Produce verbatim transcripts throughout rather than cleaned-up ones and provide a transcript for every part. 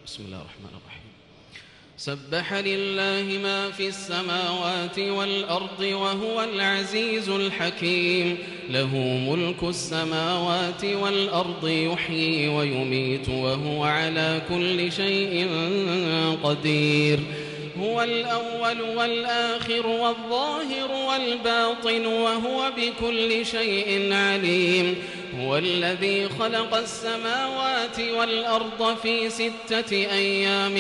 بسم الله الرحمن الرحيم. سبح لله ما في السماوات والأرض وهو العزيز الحكيم. له ملك السماوات والأرض يحيي ويميت وهو على كل شيء قدير. هو الأول والآخر والظاهر والباطن وهو بكل شيء عليم. هو الذي خلق السماوات والأرض في ستة أيام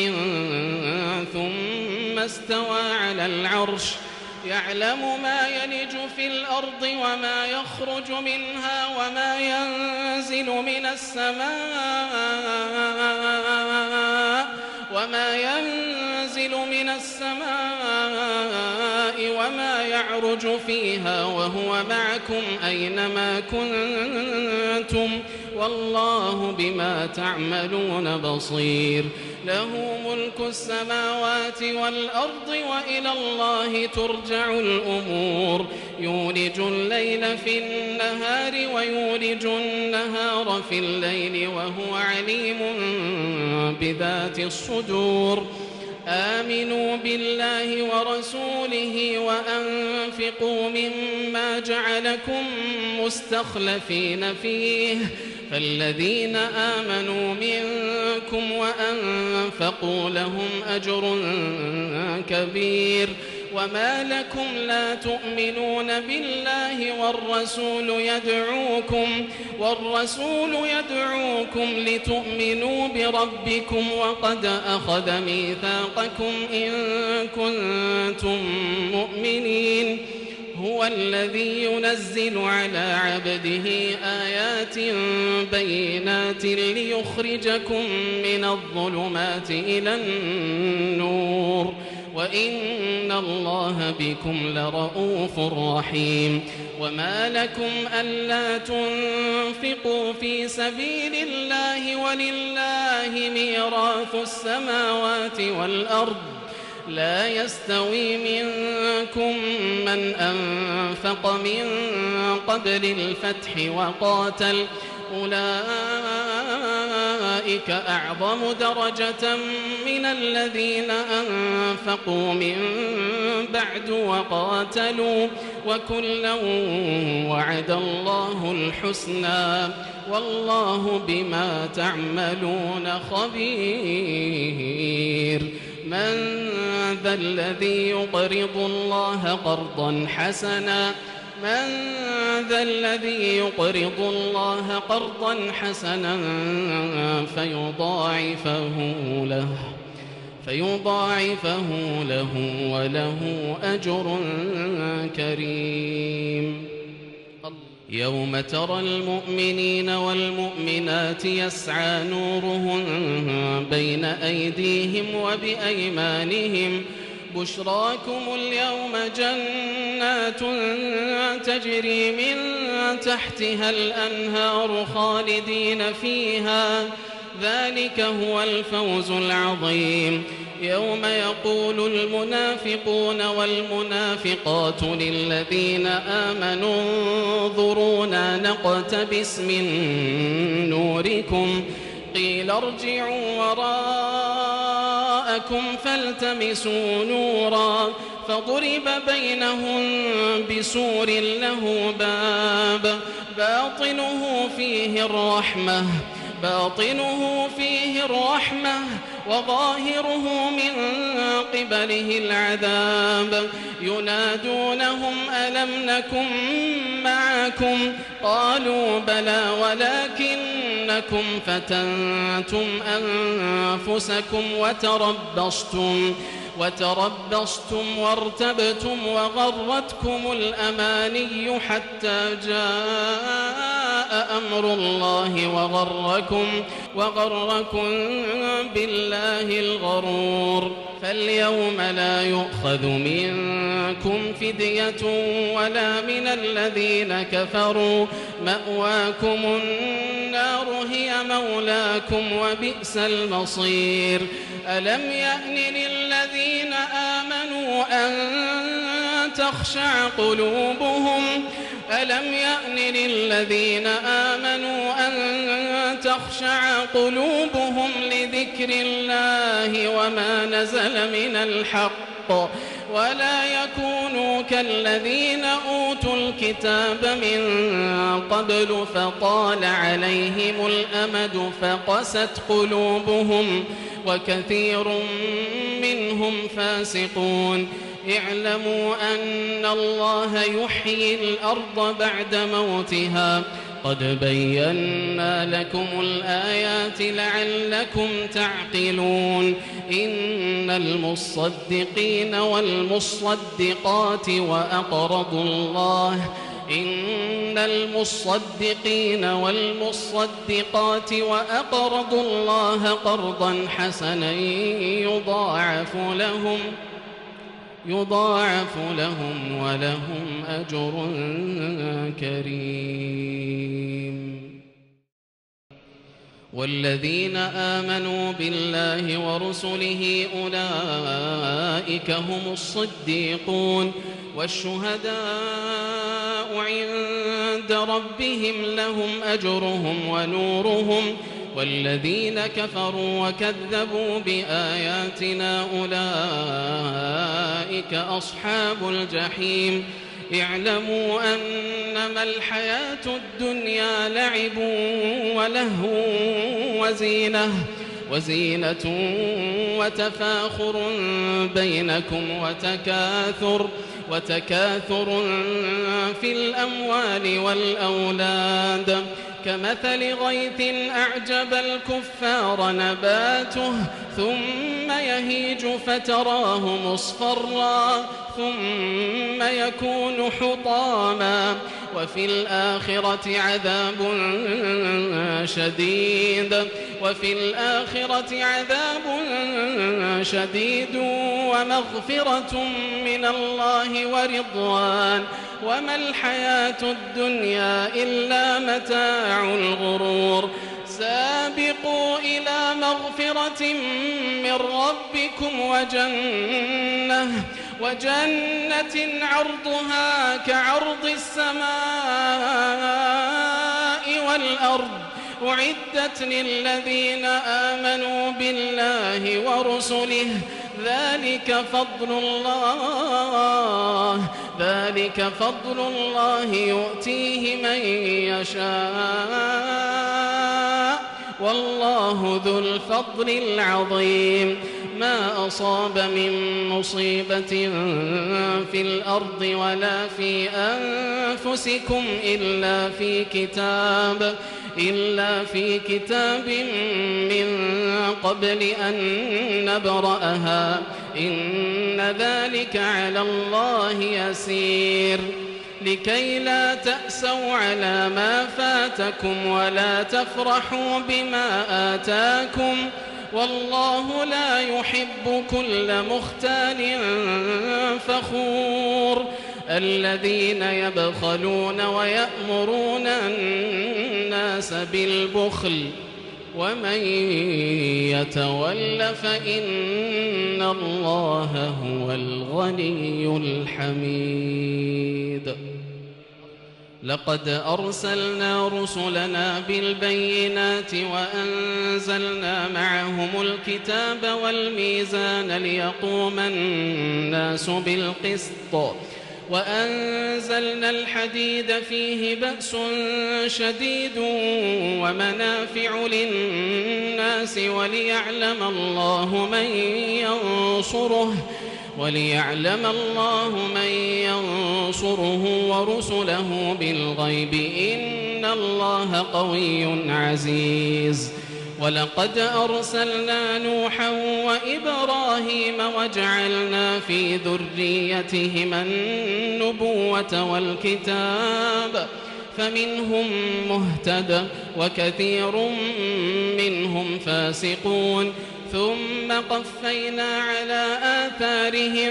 ثم استوى على العرش يعلم ما يلج في الأرض وما يخرج منها وما ينزل من السماء وما ينزل من السماء وما يعرج فيها وهو معكم أينما كنتم والله بما تعملون بصير. له ملك السماوات والأرض وإلى الله ترجع الأمور. يولج الليل في النهار ويولج النهار في الليل وهو عليم بذات الصدور. آمنوا بالله ورسوله وأنفقوا مما جعلكم مستخلفين فيه فالذين آمنوا منكم وأنفقوا لهم أجر كبير. وما لكم لا تؤمنون بالله والرسول يدعوكم والرسول يدعوكم لتؤمنوا بربكم وقد أخذ ميثاقكم إن كنتم مؤمنين. هو الذي ينزل على عبده آيات بينات ليخرجكم من الظلمات إلى النور وإن الله بكم لرؤوف رحيم. وما لكم ألا تنفقوا في سبيل الله ولله ميراث السماوات والأرض لا يستوي منكم من أنفق من قبل الفتح وقاتل أولئك أعظم درجة من الذين أنفقوا من بعد وقاتلوا وكلا وعد الله الحسنى والله بما تعملون خبير. من ذا الذي يقرض الله قرضا حسنا من ذا الذي يقرض الله قرضا حسنا فيضاعفه له فيضاعفه له وله أجر كريم. يوم ترى المؤمنين والمؤمنات يسعى نورهم بين أيديهم وبأيمانهم بشراكم اليوم جنات تجري من تحتها الأنهار خالدين فيها ذلك هو الفوز العظيم. يوم يقول المنافقون والمنافقات للذين آمنوا انظرونا نقتبس من نوركم قيل ارجعوا وراءكم فالتمسوا نورا فضرب بينهم بسور له باب باطنه فيه الرحمة باطنه فيه الرحمة وظاهره من قبله العذاب ينادونهم ألم نكن معكم قالوا بلى ولكنكم فتنتم أنفسكم وتربصتم وتربصتم وارتبتم وغرتكم الأماني حتى جاء أمر الله وغركم وغركم بالله الغرور. فاليوم لا يؤخذ منكم فدية ولا من الذين كفروا مأواكم النار هي مولاكم وبئس المصير. ألم يأن للذين آمنوا أن تخشع قلوبهم ألم يأن للذين آمنوا أن تخشع قلوبهم لذكر الله وما نزل من الحق ولا يكونوا كالذين أوتوا الكتاب من قبل فطال عليهم الأمد فقست قلوبهم وكثير منهم فاسقون اعلموا أن الله يحيي الأرض بعد موتها قد بينا لكم الآيات لعلكم تعقلون إن المصدقين والمصدقات وأقرضوا الله إن المصدقين والمصدقات وأقرضوا الله قرضا حسنا يضاعف لهم يضاعف لهم ولهم أجر كريم والذين آمنوا بالله ورسله أولئك هم الصديقون والشهداء عند ربهم لهم أجرهم ونورهم والذين كفروا وكذبوا بآياتنا أولئك أصحاب الجحيم اعلموا أنما الحياة الدنيا لعب ولهو وزينة وزينة وتفاخر بينكم وتكاثر وتكاثر في الأموال والأولاد كمثل غيث أعجب الكفار نباته ثم يهيج فتراه مصفرا ثم يكون حطاما وفي الآخرة عذاب شديد وفي الآخرة عذاب شديد ومغفرة من الله ورضوان وما الحياة الدنيا إلا متاع الغرور سابقوا إلى مغفرة من ربكم وجنة وجنة عرضها كعرض السماء والأرض أعدت للذين آمنوا بالله ورسله ذلك فضل الله ذلك فضل الله يؤتيه من يشاء والله ذو الفضل العظيم ما أصاب من مصيبة في الأرض ولا في أنفسكم إلا في كتاب إلا في كتاب من قبل أن نبرأها إن ذلك على الله يسير لكي لا تأسوا على ما فاتكم ولا تفرحوا بما آتاكم والله لا يحب كل مختال فخور الذين يبخلون ويأمرون الناس بالبخل ومن يتول فإن الله هو الغني الحميد لقد أرسلنا رسلنا بالبينات وأنزلنا معهم الكتاب والميزان ليقوم الناس بالقسط وأنزلنا الحديد فيه بأس شديد ومنافع للناس وليعلم الله من ينصره وليعلم الله من ينصره ورسله بالغيب إن الله قوي عزيز ولقد أرسلنا نوحا وإبراهيم وجعلنا في ذريتهما النبوة والكتاب فمنهم مهتد وكثير منهم فاسقون ثم قفينا على آثارهم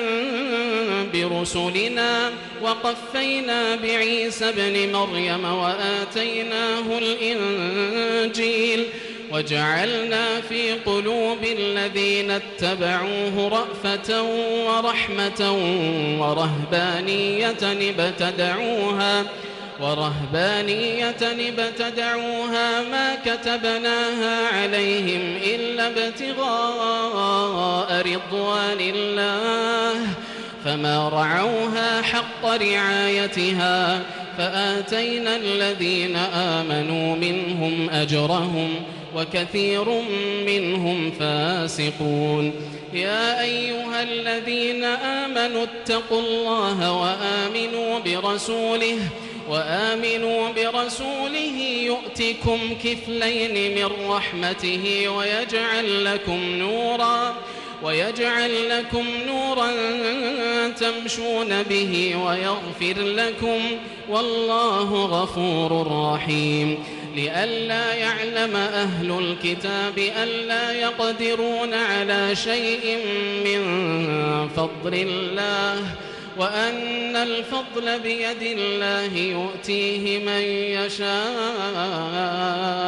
برسلنا وقفينا بعيسى ابن مريم وآتيناه الإنجيل وجعلنا في قلوب الذين اتبعوه رأفة ورحمة ورهبانية ابتدعوها ورهبانية ابتدعوها ما كتبناها عليهم إلا ابتغاء رضوان الله فما رعوها حق رعايتها فآتينا الذين آمنوا منهم أجرهم وكثير منهم فاسقون. يا أيها الذين آمنوا اتقوا الله وآمنوا برسوله وآمنوا برسوله يؤتكم كفلين من رحمته ويجعل لكم نورا ويجعل لكم نورا تمشون به ويغفر لكم والله غفور رحيم. لئلا يعلم أهل الكتاب ألا يقدرون على شيء من فضل الله وأن الفضل بيد الله يؤتيه من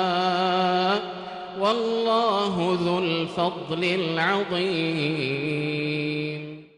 يشاء والله ذو الفضل العظيم.